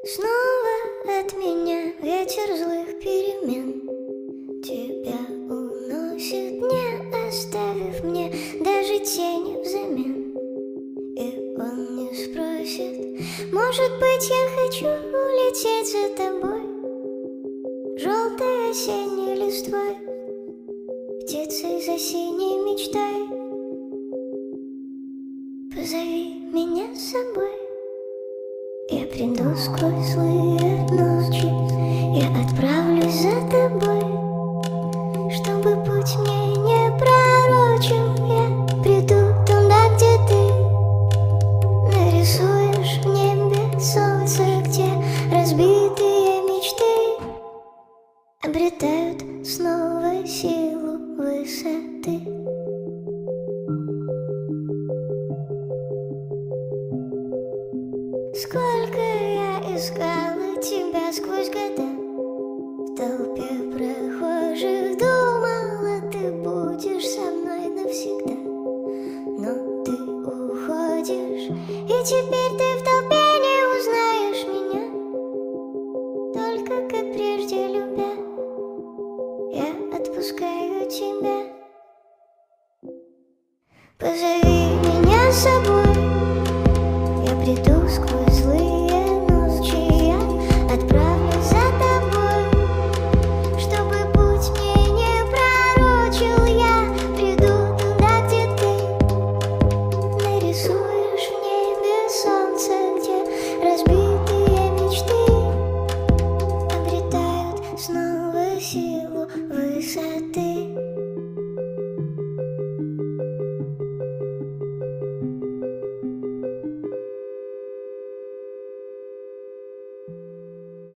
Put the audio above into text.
Снова от меня ветер злых перемен тебя уносит, не оставив мне даже тени взамен. И он не спросит, может быть, я хочу улететь за тобой, желтой осенней листвой, птицей за синей мечтой. Позови меня с собой, я приду сквозь злые ночи, я отправлюсь за тобой, чтобы путь мне не пророчен. Я приду туда, где ты нарисуешь в небе солнце, где разбитые мечты обретают снова силу высоты. Сколько я искала тебя сквозь года, в толпе прохожих думала, ты будешь со мной навсегда. Но ты уходишь, и теперь ты в толпе не узнаешь меня. Только как прежде любя, я отпускаю тебя. Позови меня с собой,